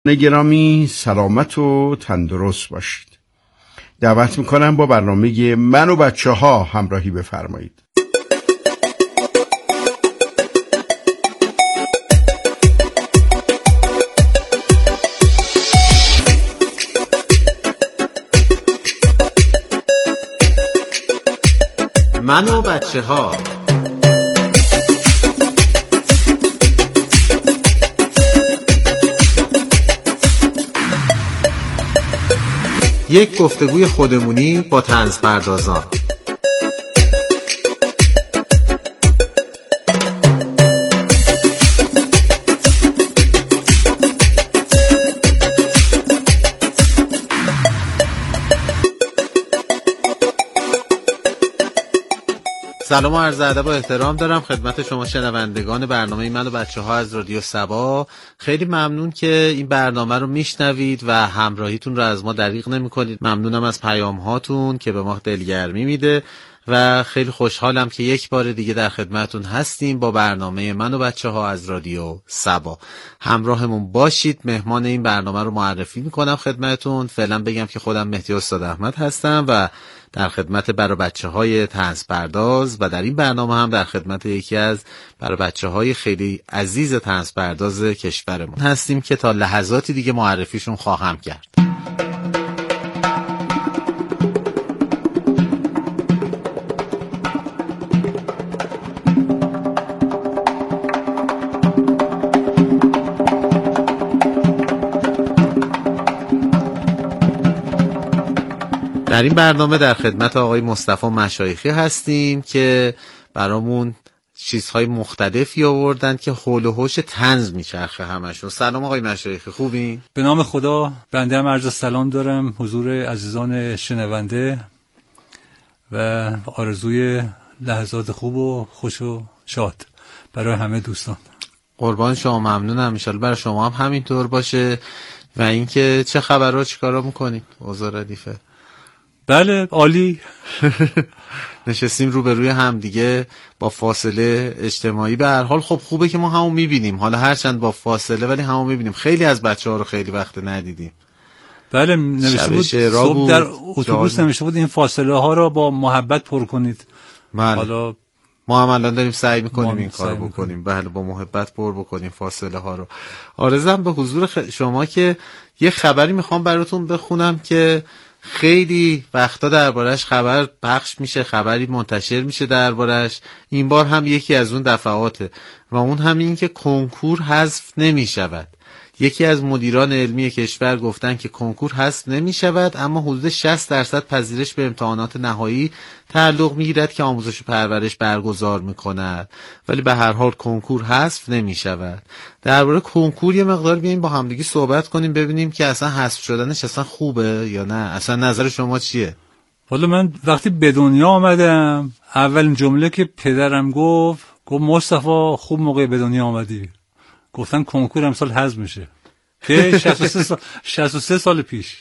گرامی سلامت و تندرست باشید. دعوت میکنم با برنامه من و بچه ها همراهی بفرمایید. من و بچه ها. یک گفتگوی خودمونی با طنزپردازان. سلام و عرض ادب و احترام دارم خدمت شما شنوندگان برنامه من و بچه ها از رادیو سبا. خیلی ممنون که این برنامه رو میشنوید و همراهیتون رو از ما دریغ نمی کنید. ممنونم از پیام هاتون که به ما دلگرمی میده و خیلی خوشحالم که یک بار دیگه در خدمتون هستیم با برنامه من و بچه ها از رادیو سبا. همراهمون باشید. مهمان این برنامه رو معرفی میکنم خدمتون. فعلا بگم که خودم مهدی استاد احمد هستم و در خدمت برای بچه‌های طنزپرداز و در این برنامه هم در خدمت یکی از برای بچه‌های خیلی عزیز طنزپرداز کشورمون هستیم که تا لحظاتی دیگه معرفیشون خواهم کرد. در این برنامه در خدمت آقای مصطفی مشایخی هستیم که برامون چیزهای مختلفی آوردن که حول و حوش طنز میچرخه همشون. سلام آقای مشایخی، خوبین؟ به نام خدا. بنده هم عرض سلام دارم حضور عزیزان شنونده و آرزوی لحظات خوب و خوش و شاد برای همه دوستان. قربان شما، ممنونم. ان شاءالله برای شما هم همینطور باشه. و اینکه چه خبرها، چیکارا میکنید؟ اوضاع ردیفه؟ بله عالی. نشستیم روبروی هم دیگه با فاصله اجتماعی. به هر حال خب خوبه که ما همون میبینیم، حالا هرچند با فاصله ولی همون میبینیم. خیلی از بچه‌ها رو خیلی وقت ندیدیم. بله نوشته بود صبح در اتوبوس نوشته بود این فاصله ها رو با محبت پر کنید. بله. حالا ما هم الان داریم سعی میکنیم این کار بکنیم. بله، با محبت پر بکنیم فاصله ها رو. آرزوام به حضور شما که یه خبری میخوام براتون بخونم که خیلی وقتا دربارش خبر پخش میشه، خبری منتشر میشه دربارش. این بار هم یکی از اون دفعاته و اون هم این که کنکور حذف نمیشود. یکی از مدیران علمی کشور گفتن که کنکور حذف نمیشود، اما حدود 60% پذیرش به امتحانات نهایی تعلق میگیرد که آموزش و پرورش برگزار میکند، ولی به هر حال کنکور حذف نمیشود. درباره کنکور یه مقدار بیایم با همدیگه صحبت کنیم، ببینیم که اصلا حذف شدنش اصلا خوبه یا نه. اصلا نظر شما چیه؟ حالا من وقتی به دنیا آمدم اولین جمله که پدرم گفت مصطفی خوب موقع به دنیا آمدی. گفتن کنکور امسال حذف میشه. که 63 سال پیش.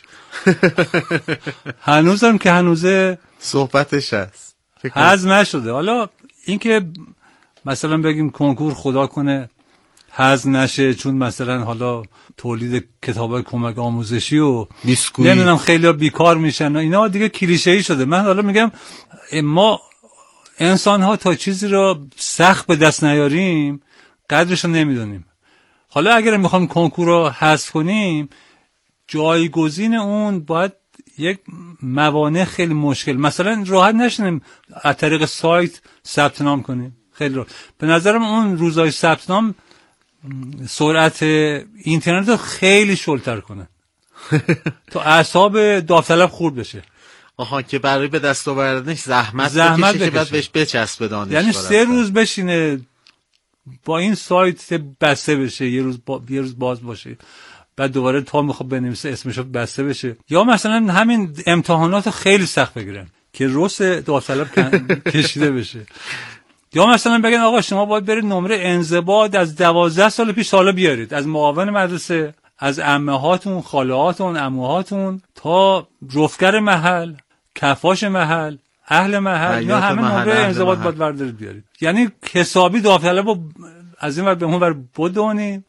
هنوزم که هنوزه صحبتش هست، حذف نشده. حالا این که مثلا بگیم کنکور خدا کنه حذف نشه چون مثلا حالا تولید کتابای کمک آموزشی و نمیدونم خیلی بیکار میشن اینا دیگه کلیشه‌ای شده. من حالا میگم ما انسان ها تا چیزی رو سخت به دست نیاریم قدرش رو نمیدونیم. حالا اگر میخوام کنکور رو حذف کنیم جایگزین اون باید یک موانع خیلی مشکل، مثلا راحت نشنیم از طریق سایت ثبت نام کنیم. خیلی راحت. به نظرم اون روزای ثبت نام سرعت اینترنت رو خیلی شلتر کنه تا اعصاب داوطلب خورد بشه. آها، که برای به دست آوردنش زحمت بکشه که بعد بهش بچسبه دانشگاه. یعنی 3 روز بشینه با این سایت بسته بشه، یه روز باز باشه، بعد دوباره تا میخواد بنویسه اسمشو بسته بشه. یا مثلا همین امتحانات خیلی سخت بگیرن که رس داوطلب کشیده بشه. یا مثلا بگن آقا شما باید برید نمره انضباط از 12 سال پیش حالا بیارید، از معاون مدرسه، از عمه‌هاتون، خاله‌هاتون، عموهاتون تا رفتگر محل، کفاش محل، اهل محل، یا همه نمره انضباط باید بردارید بیارید. یعنی حسابی داوطلبو از این ور به اون ور بدونیم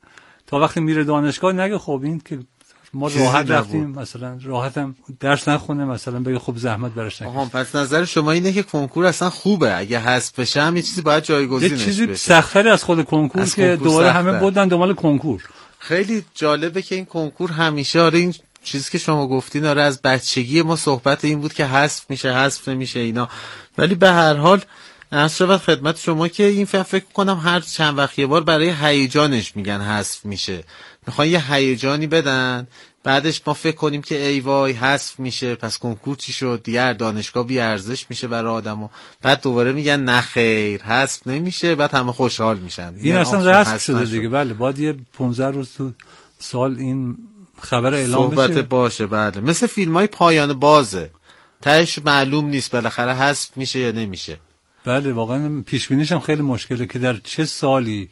تا وقتی میره دانشگاه نگه خب این که ما راحت رفتیم مثلا راحتم درس نخونه مثلا بگه خب زحمت براش نکشید. پس نظر شما اینه که کنکور اصلا خوبه، اگه حذف بشه هم یه چیزی باید جایگزینش بشه، یه چیزی سخت‌تر از خود کنکور که دوباره همه بودن دنبال کنکور. خیلی جالبه که این کنکور همیشه این چیزی که شما گفتین از بچگی ما صحبت این بود که حذف میشه حذف نمیشه اینا، ولی به هر حال عرض شود خدمت شما که این فکر کنم هر چند وقت یه بار برای هیجانش میگن حذف میشه، میخوان یه هیجانی بدن بعدش ما فکر کنیم که ای وای حذف میشه پس کنکور چی شد دیگه، دانشگاه بی ارزش میشه برای آدمو، بعد دوباره میگن نه خیر حذف نمیشه، بعد همه خوشحال میشن. این اصلا رسم شده دیگه. بله باید یه 15 روز تو سال این خبر اعلام بشه، صحبت باشه. بله مثل فیلمای پایان بازه، تهش معلوم نیست بالاخره حذف میشه یا نمیشه. بله واقعا پیش بینیش هم خیلی مشکله که در چه سالی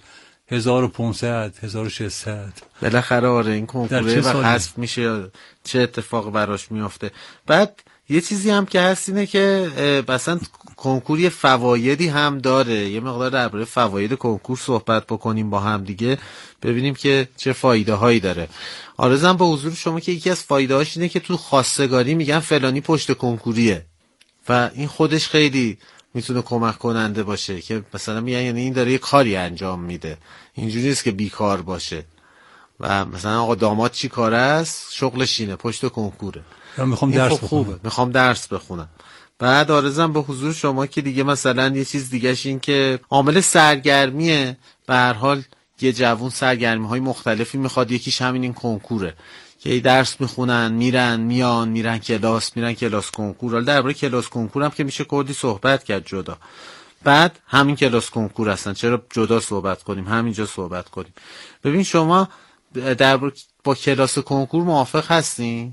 1500 1600 بالاخره آره این کنکوره و حذف میشه یا چه اتفاق براش میفته. بعد یه چیزی هم که هست اینه که مثلا کنکور یه فوایدی هم داره، یه مقدار درباره فواید کنکور صحبت بکنیم با هم دیگه ببینیم که چه فایده هایی داره. آرزوام به حضور شما که یکی از فایده هاش اینه که تو خواستگاری میگن فلانی پشت کنکوریه و این خودش خیلی میتونه کمک کننده باشه که مثلا میگن یعنی این داره یه کاری انجام میده، اینجوری نیست که بیکار باشه. و مثلا آقا داماد چی کاره است؟ شغلش اینه پشت کنکوره، میخوام درس بخونم، میخوام درس بخونم. بعد آرزوام به حضور شما که دیگه مثلا یه چیز دیگهش این که عامل سرگرمیه. به هر حال یه جوون سرگرمی‌های مختلفی میخواد، یکیش همین این کنکوره که درس میخونن میرن کلاس کنکور. حالا درباره کلاس کنکور هم که میشه کلی صحبت کرد جدا. بعد همین کلاس کنکور هستن، چرا جدا صحبت کنیم همینجا صحبت کنیم. ببین شما با کلاس کنکور موافق هستین؟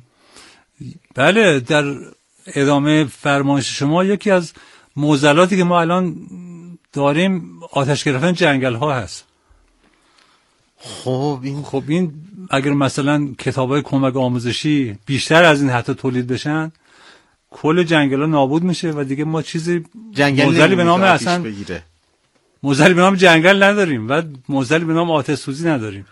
بله در ادامه فرمایش شما یکی از معضلاتی که ما الان داریم آتش گرفتن جنگل ها هست. خب این اگر مثلا کتابای کمک آموزشی بیشتر از این حتی تولید بشن کل جنگل ها نابود میشه و دیگه ما چیزی موزلی به نام اصلا موزلی به نام جنگل نداریم و موزلی به نام آتش سوزی نداریم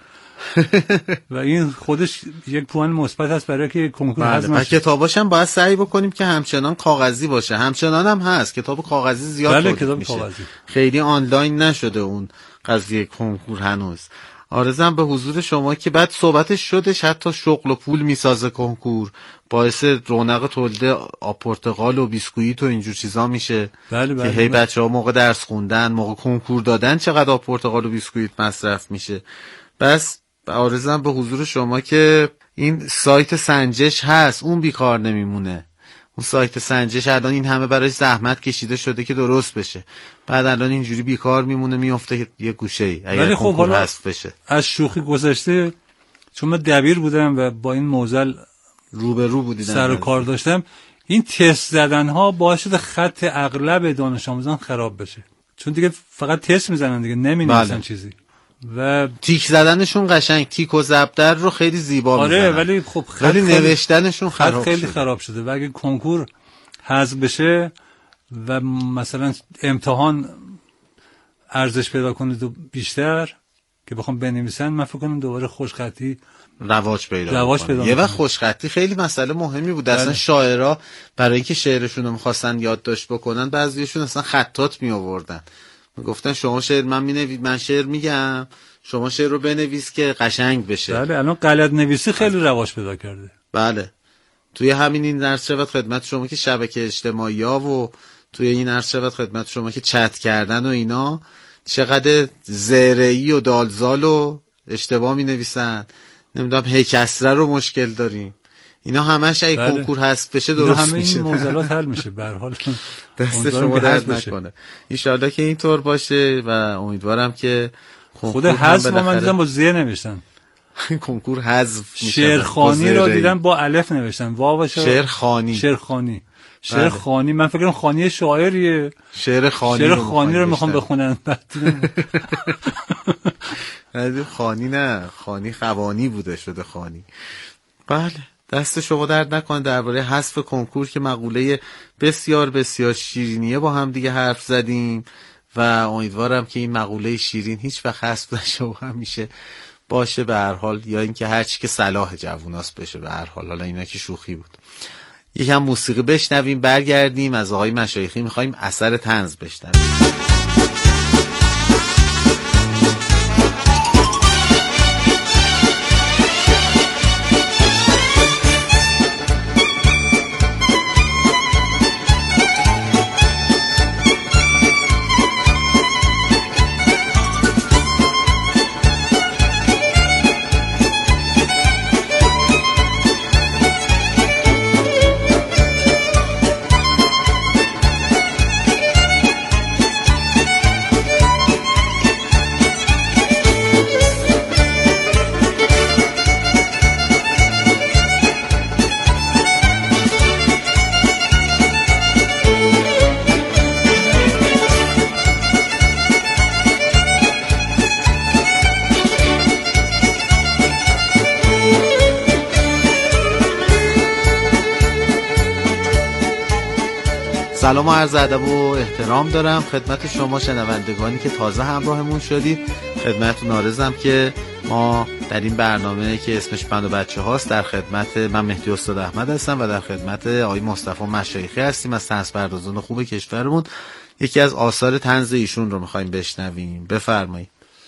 و این خودش یک پوان مثبت هست برای که کنکور حذف نشه. کتاباش هم باید سعی بکنیم که همچنان کاغذی باشه، همچنان هم هست کتاب کاغذی زیاد بله تولید میشه کاغذی. خیلی آنلاین نشده اون قضیه کنکور هنوز. آرزوام به حضور شما که بعد صحبتش شدش حتی شغل و پول میسازه کنکور، باعث رونق تولید آب پرتقال و بیسکویت و اینجور چیزا میشه. بله که هی بچه‌ها موقع درس خوندن موقع کنکور دادن چقدر آب پرتقال و بیسکویت مصرف میشه. بس آرزوام به حضور شما که این سایت سنجش هست اون بیکار نمیمونه. اون سایت سنجش الان این همه برای زحمت کشیده شده که درست بشه، بعد الان اینجوری بیکار میمونه میفته یه گوشه‌ای اگر کنکور حذف بشه. از شوخی گذشته چون من دبیر بودم و با این موزل روبرو بودیدم سر و کار داشتم، این تست زدن ها باعث شده خط اغلب دانش آموزان خراب بشه، چون دیگه فقط تست میزنن دیگه نمی‌نویسن چیزی و تیک زدنشون قشنگ تیک و زبدر رو خیلی زیبا میزنن. آره ولی خب خیلی نوشتنشون خراب شده و اگه کنکور حذف بشه و مثلا امتحان ارزش پیدا کنه تو بیشتر که بخوام بنویسن، من فکر کنم دوباره خوشخطی رواج پیدا یه وقت خوشخطی خیلی مسئله مهمی بود. اصلا شاعرها برای اینکه شعرشون رو می‌خواستن یادداشت بکنن بعضیشون اصلا خطات می‌آوردن، گفتن شما شعر من شعر میگم شما شعر رو بنویس که قشنگ بشه. بله الان غلط نویسی خیلی رواج پیدا کرده. بله توی همین این عرض شود خدمت شما که شبکه اجتماعی ها و توی این عرض شود خدمت شما که چت کردن و اینا چقدر زرعی و دالزال و اشتباه می نویسن، نمیدونم هی کسره رو مشکل داریم، اینا همش اگه کنکور حذف بشه درست میشه، همه این موضوعات حل میشه. به هر حال دست شما درد نکنه، ان شاءالله که اینطور باشه و امیدوارم که خود حذف من دیدم با زیر نوشتن کنکور حذف میشه. شعرخوانی رو دیدم با الف نوشتن واو شعرخوانی من فکر کنم خانی شاعریه، شعر خانی رو میخوام بخونن بعد خانی نه خانی خوانی بوده شده خانی. بله دست شما درد نکنه درباره حذف کنکور که مقوله بسیار بسیار شیرینیه با هم دیگه حرف زدیم و امیدوارم که این مقوله شیرین هیچ وقت حذف نشه و همیشه باشه به هر حال، یا اینکه هر چی که صلاح جووناست بشه به هر حال. حالا اینا که شوخی بود. یکم موسیقی بشنویم، برگردیم از آقای مشایخی میخوایم اثر طنز بشنویم. سلام و عرض ادب و احترام دارم خدمت شما شنوندگانی که تازه همراهمون شدید. خدمتتون عرضم که ما در این برنامه که اسمش بند و بچه هاست در خدمت من مهدی استاد احمد هستم و در خدمت آقای مصطفی مشایخی هستیم از طنزپردازان خوب کشورمون. یکی از آثار طنز ایشون رو میخوایم بشنویم. بفرمایید.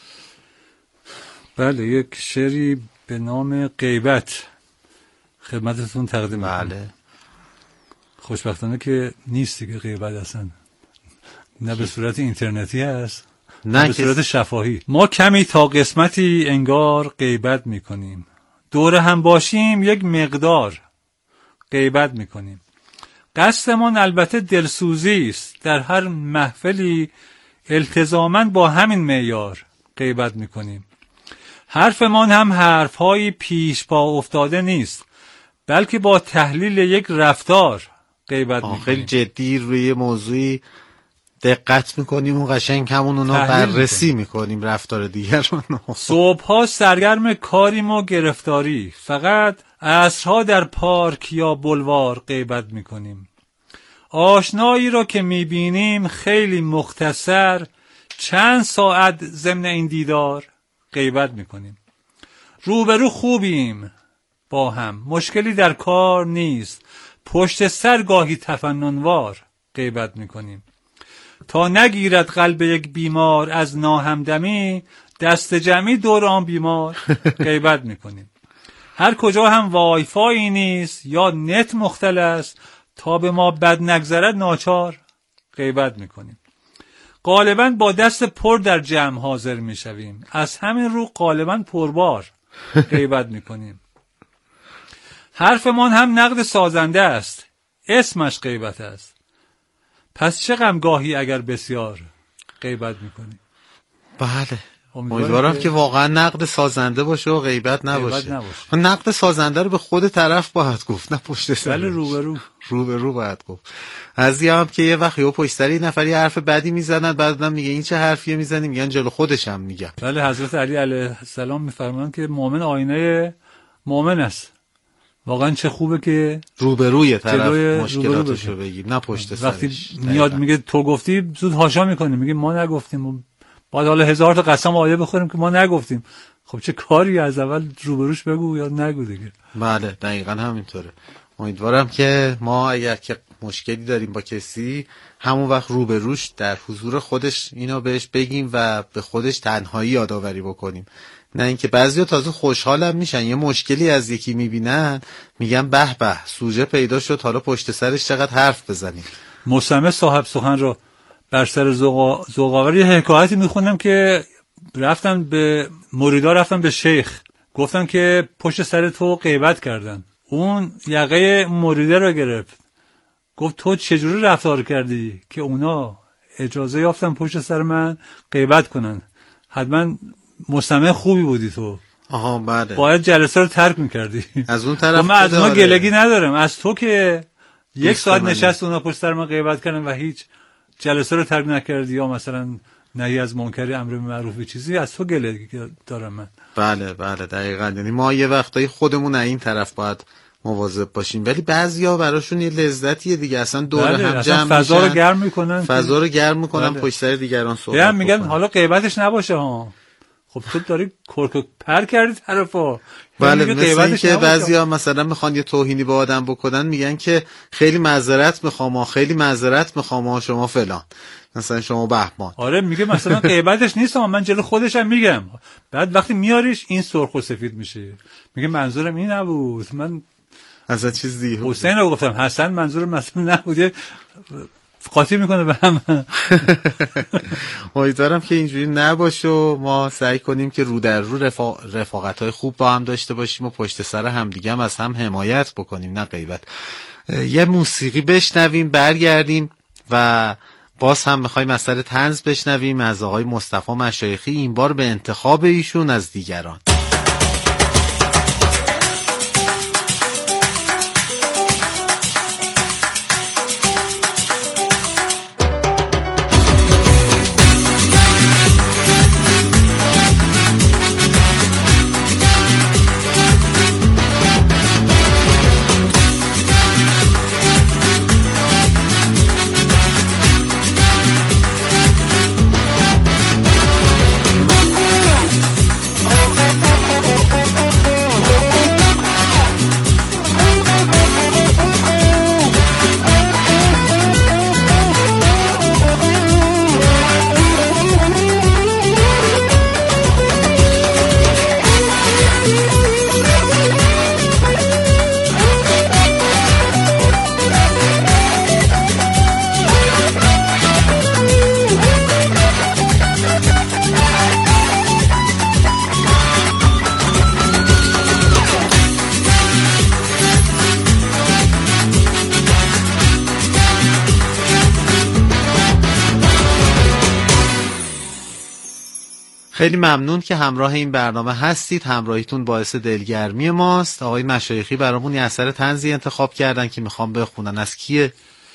بله، یک شعری به نام غیبت خدمتتون تقدیم می‌کنم. بله. خوشبختانه که نیست دیگه غیبت اصلا، نه به صورت اینترنتی هست نه به صورت شفاهی. ما کمی تا قسمتی انگار غیبت میکنیم، دور هم باشیم یک مقدار غیبت میکنیم. قصدمان البته دلسوزی است، در هر محفلی التزاماً با همین معیار غیبت میکنیم. حرفمان هم حرفهای پیش پا افتاده نیست، بلکه با تحلیل یک رفتار غیبت میکنیم. خیلی جدی روی موضوعی دقت میکنیم و قشنگ همون اونو بررسی میکنیم رفتار دیگران. صبحها سرگرم کاریم و گرفتاری، فقط عصرها در پارک یا بلوار غیبت میکنیم. آشنایی را که میبینیم خیلی مختصر چند ساعت ضمن این دیدار غیبت میکنیم. روبرو خوبیم با هم، مشکلی در کار نیست، پشت سر گاهی تفننوار غیبت میکنیم. تا نگیرد قلب یک بیمار از ناهمدمی، دست جمعی دور آن بیمار غیبت میکنیم. هر کجا هم وای فای نیست یا نت مختلس، تا به ما بد نگذرد ناچار غیبت میکنیم. غالباً با دست پر در جمع حاضر میشویم، از همین رو غالباً پربار غیبت میکنیم. حرفمان هم نقد سازنده است، اسمش غیبت است. پس چه غمگاهی اگر بسیار غیبت میکنیم. بله، امیدوارم که واقعا نقد سازنده باشه و غیبت نباشه. نقد سازنده رو به خود طرف باید گفت، نه پشت سر. بله، روبرو باید گفت. از هم که یه وقت یه پشت سر نفری حرف بدی میزنن، بعدم میگه این چه حرفیه میزنی، میگن جلو خودش هم میگن. بله، حضرت علی علیه السلام میفرمایند که مؤمن آینه مؤمن است. واقعا چه خوبه که روبروی طرف مشکلاتشو بگی، نه پشت سرش. وقتی میاد میگه تو گفتی، زود هاشا میکنیم، میگه ما نگفتیم. بعد حالا 1000 تا قسم آیه بخوریم که ما نگفتیم. خب چه کاری، از اول روبروش بگو یا نگو دیگه. بله، دقیقاً همینطوره. امیدوارم که ما اگر که مشکلی داریم با کسی، همون وقت روبروش در حضور خودش اینو بهش بگیم و به خودش تنهایی یادآوری بکنیم. نه اینکه بعضیا تازه خوشحالم میشن، یه مشکلی از یکی میبینن میگن به به سوژه پیدا شد، حالا پشت سرش چقدر حرف بزنیم. مصمم صاحب سخن رو بر سر ذوق‌آور یه حکایتی میخونم که رفتن به شیخ، گفتن که پشت سر تو غیبت کردن. اون یقه مریده رو گرفت، گفت تو چجوری رفتار کردی که اونا اجازه یافتن پشت سر من غیبت کنن؟ حتما مستمع خوبی بودی تو. آها بله، باید جلسه رو ترک میکردی. از اون طرف من از اونا گلگی ندارم، از تو که 1 ساعت نشست اونا پشت سر من غیبت کردن و هیچ جلسه رو ترک نکردی یا مثلا نهی از منکر امر به معروف چیزی، از تو گلگی دارم من. بله دقیقاً. یعنی ما یه وقتایی خودمون این طرف باید مواظب باشیم، ولی بعضیا براشون یه لذتیه دیگه، اصلا دور هم جمع میشن، فضا رو گرم میکنن پشت سر دیگران صحبت میگن حالا غیبتش نباشه ها، خب تو داری کرک پر کردی طرفا. بله، مثل این که بعضیا مثلا میخوان یه توهینی به آدم بکنن، میگن که خیلی معذرت میخوام، خیلی معذرت میخوام، شما فلان، مثلا شما بهمان. آره میگه مثلا غیبتش نیستم، من جلو خودشم میگم. بعد وقتی میاریش این سرخ و سفید میشه، میگه منظورم این نبود، من اصلا چیز دیگه حسین رو گفتم، حسن منظورم مثلا نبوده، قاطی میکنه به هم. امیدوارم که اینجوری نباشه و ما سعی کنیم که رو در رو رفاقت‌های خوب با هم داشته باشیم و پشت سر هم دیگه هم از هم حمایت بکنیم، نه غیبت. یه موسیقی بشنویم برگردیم و باز هم میخوایم اثر طنز بشنویم از آقای مصطفی مشایخی، این بار به انتخاب ایشون از دیگران. خیلی ممنون که همراه این برنامه هستید. همراهیتون باعث دلگرمی ماست. آقای مشایخی برامون یه اثر طنزی انتخاب کردن که میخوام بخونن. از کیه؟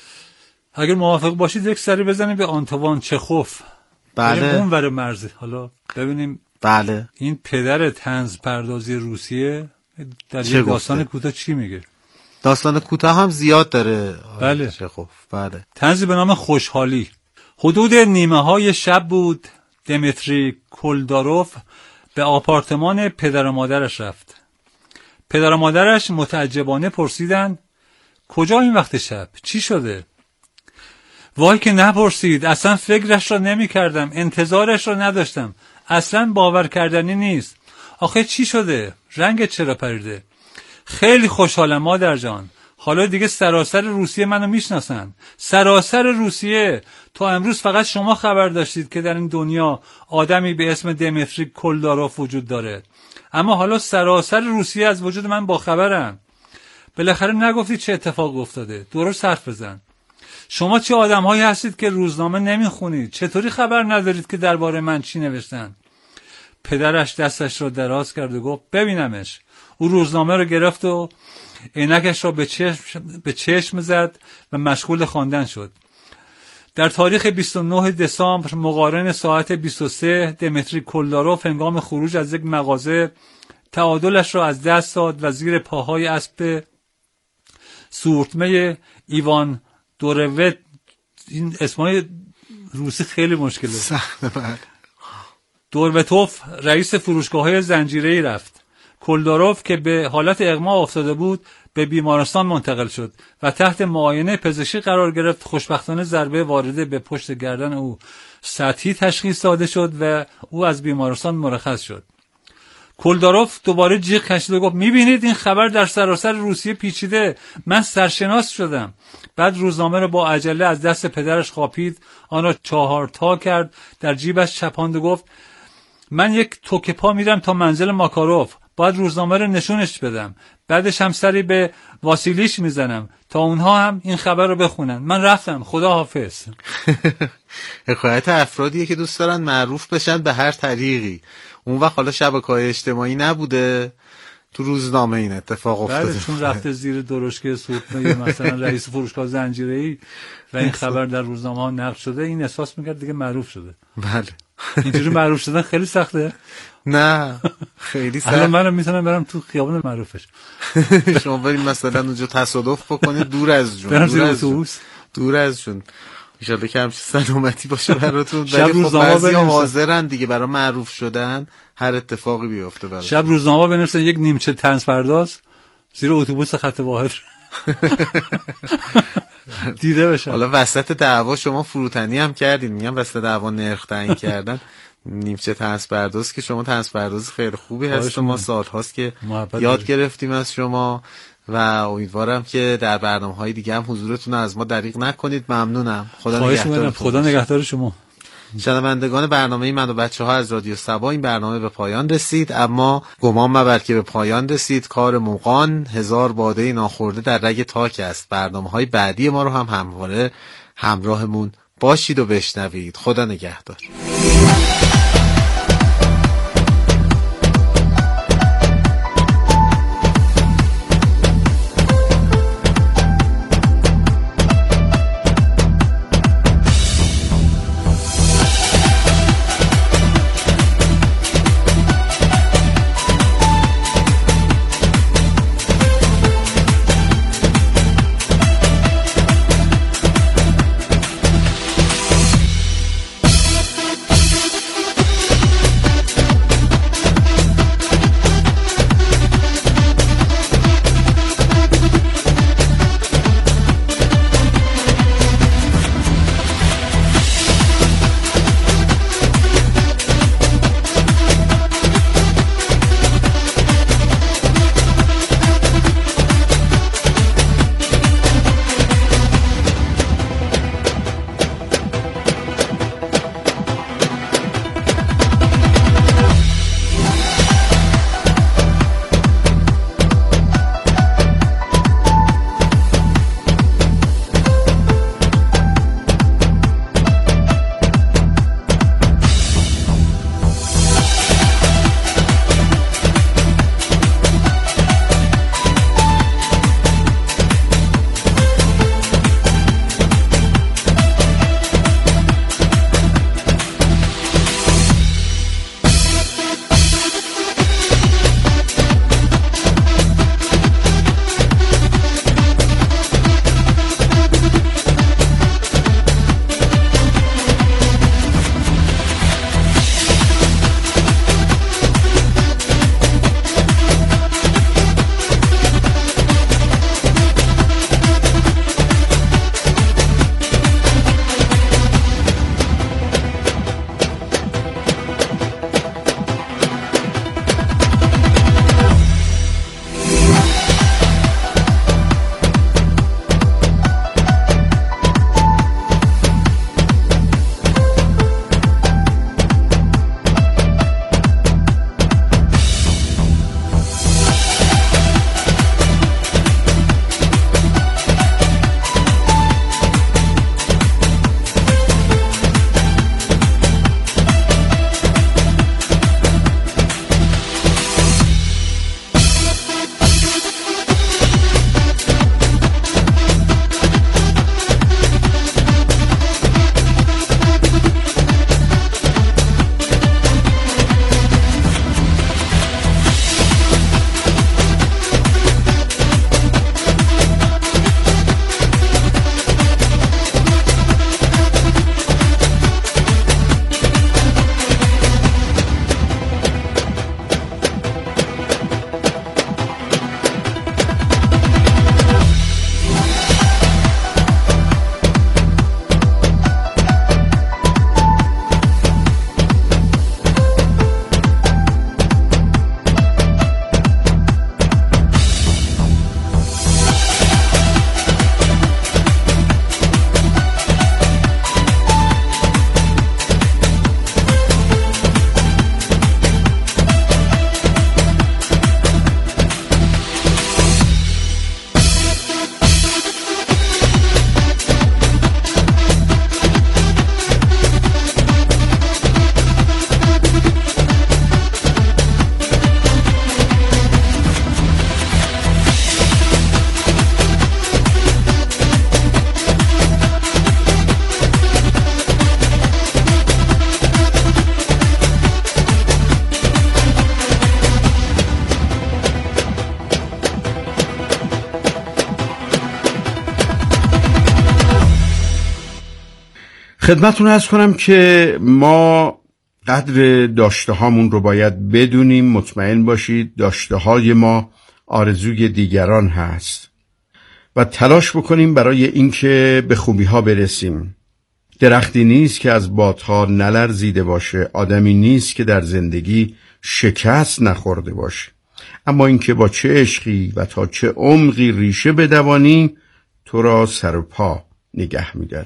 اگر موافق باشید یک سری بزنیم به آنتوان چخوف. بله. اون ور مرز. حالا ببینیم. بله. این پدر طنز پردازی روسیه در یک داستان کوتاه چی میگه؟ داستان کوتاه هم زیاد داره. بله. چخوف. بله. طنزی به نام خوشحالی. حدود نیمه های شب بود. دمیتری کولداروف به آپارتمان پدر و مادرش رفت. پدر و مادرش متعجبانه پرسیدن کجا این وقت شب؟ چی شده؟ وای که نپرسید، اصلا فکرش را نمی کردم، انتظارش را نداشتم، اصلا باور کردنی نیست. آخه چی شده؟ رنگت چرا پریده؟ خیلی خوشحالم مادر جان، حالا دیگه سراسر روسیه منو میشناسن. سراسر روسیه. تا امروز فقط شما خبر داشتید که در این دنیا آدمی به اسم دمیتری کولداروف وجود داره، اما حالا سراسر روسیه از وجود من باخبرن. بالاخره نگفتید چه اتفاق افتاده؟ درست حرف بزن. شما چه آدم‌هایی هستید که روزنامه نمیخونید؟ چطوری خبر ندارید که درباره من چی نوشتن؟ پدرش دستش را دراز کرد و گفت ببینمش. او روزنامه رو گرفت و عینکش را به چشم زد و مشغول خواندن شد. در تاریخ 29 دسامبر مقارن ساعت 23 دمیتری کولداروف هنگام خروج از یک مغازه تعادلش را از دست داد و زیر پاهای اسب سورتمه ایوان دوروت، این اسمای روسی خیلی مشکله، دوروتوف، رئیس فروشگاه‌های زنجیره‌ای رفت. کولداروف که به حالت اغما افتاده بود به بیمارستان منتقل شد و تحت معاینه پزشکی قرار گرفت. خوشبختانه ضربه وارده به پشت گردن او سطحی تشخیص داده شد و او از بیمارستان مرخص شد. کولداروف دوباره جیغ کشید و گفت میبینید این خبر در سراسر روسیه پیچیده، من سرشناس شدم. بعد روزنامه را با عجله از دست پدرش قاپید، آن را 4 تا کرد، در جیبش چپاند و گفت من یک توکه پا میرم تا منزل ماکاروف، باید روزنامه رو نشونش بدم، بعدش هم سری به واسیلیش میزنم تا اونها هم این خبر رو بخونن. من رفتم، خدا حافظ. حکایت افرادیه که دوست دارن معروف بشن به هر طریقی. اون وقت حالا شبکه‌های اجتماعی نبوده، تو روزنامه این اتفاق افتاده. بله، چون رفته زیر درشکه سورتمه مثلا رئیس فروشگاه زنجیره‌ای و این خبر در روزنامه ها نقل شده، این احساس میکرد دیگه معروف شده. بله. اینجوری معروف شدن خیلی سخته. نه خیلی سخت. الان منم میتونم برم تو خیابون معروفش. شما بریم مثلا اونجا تصادف بکنید دور از جون، دور از جون. انشالله که همچین سلامتی باشه براتون. شب روزنامه بعضیا حاضرن دیگه برای معروف شدن هر اتفاقی بیفته براتون. شب روزنامه بنویسن یک نیمچه طنز پرداز زیر اتوبوس خط واحد دیده بشه. حالا وسط دعوا شما فروتنی هم کردین، میگم وسط دعوا نرخ تعیین کردن نیمچه طنز پرداز که شما طنز پرداز خیلی خوبی هست، ما سال هاست که یاد گرفتیم از شما و امیدوارم که در برنامه‌های دیگه هم حضورتون از ما دریغ نکنید. ممنونم. خدا نگهدار شما. شنوندگان برنامه من و بچه‌ها از رادیو صبا، این برنامه به پایان رسید، اما گمان مبر که به پایان رسید کار مغان. هزار باده ناخورده در رگ تاک است. برنامه‌های بعدی ما رو هم همواره همراهمون باشید و بشنوید. خدا نگهدار. خدمتتون عرض کنم که ما قدر داشته هامون رو باید بدونیم. مطمئن باشید داشته های ما آرزوی دیگران هست و تلاش بکنیم برای اینکه به خوبی ها برسیم. درختی نیست که از بادها نلرزیده باشه، آدمی نیست که در زندگی شکست نخورده باشه، اما اینکه با چه عشقی و تا چه عمقی ریشه بدوانی تو را سر و پا نگه می‌داره.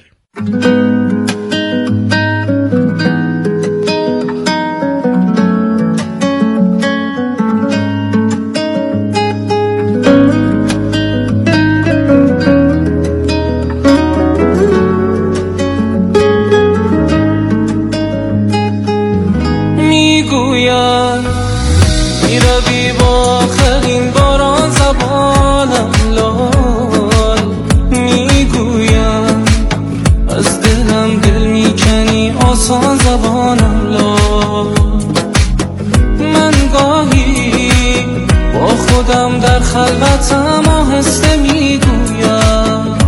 خلوتم آهسته میگویم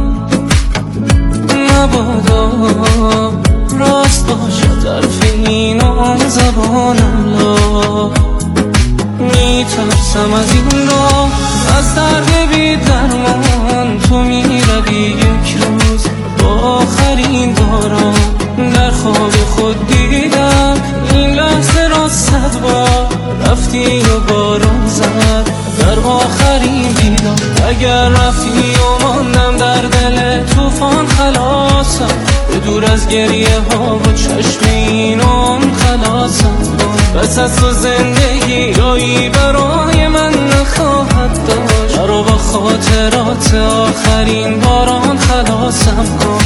مبادا راست باشد حرف این آن زبانم لا میترسم از این را از درد بی درمان تو میروی یک روز با آخرین باران در خواب خود دیدم این لحظه را 100 بار رفتی و باران زد در آخرین دیدم اگر رفتی و ماندم در دل طوفان خلاصم به دور از گریه ها و چشم اینم خلاصم بس از تو زندگی جایی برای من نخواهد داشت رو با خاطرات آخرین باران خلاصم کن.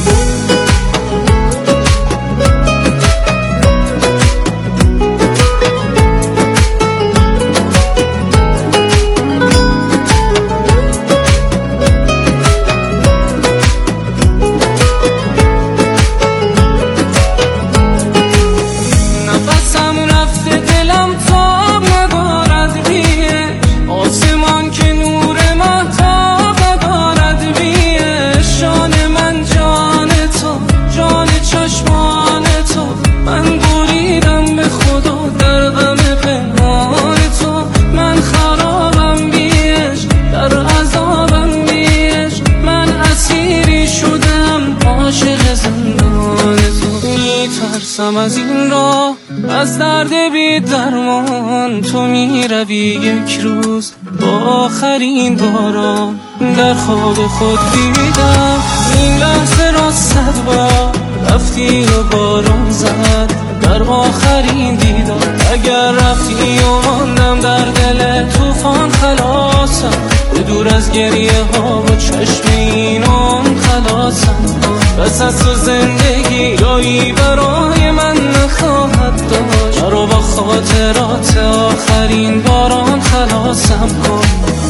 از این راه از درد بی درمان تو میروی یک روز با آخرین باران در خواب خود دیدم این لحظه را 100 بار رفتی و باران زد در آخرین دیدم اگر رفتی و ماندم در دل طوفان خلاصم به دور از گریه ها و چشم اینم خلاصم بس از تو زندگی جایی برای من نخواهد داشت رو با خاطرات آخرین باران خلاصم کن.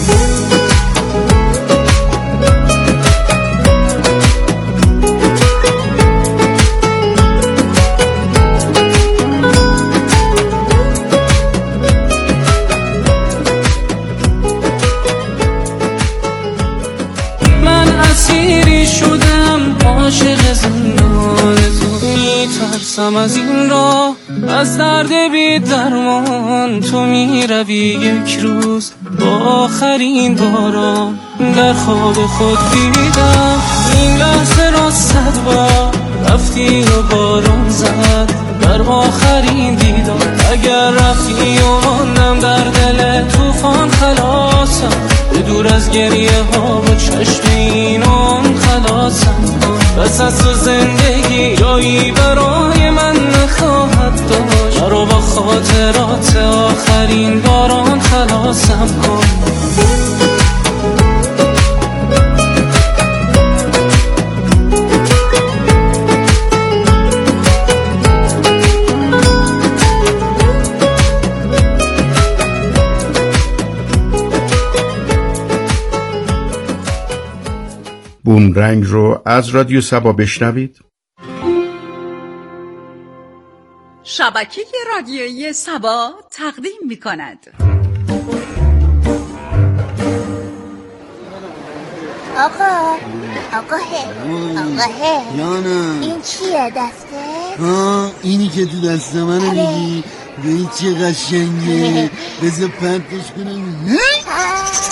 من اسیری شدم عاشق زندان تو میترسم از این راه از درد بی درمان تو میروی یک روز با آخرین باران در خواب خود دیدم این لحظه را 100 بار رفتی و باران زد در آخرین دیدم اگر رفتی و ماندم در دل طوفان خلاصم به دور از گریه ها و چشم اینم خلاصم بس از تو زندگی جایی برای من نخواهد داشت رو با خاطرات آخرین باران خلاصم کن. بومرنگ رو از رادیو سبا بشنوید. شبکه رادیویی سبا تقدیم می‌کند. آقا آقاه جانم. این چیه دسته؟ اینی که تو دست منو میگی؟ ببین چه قشنگه. بذار پرتش کنم.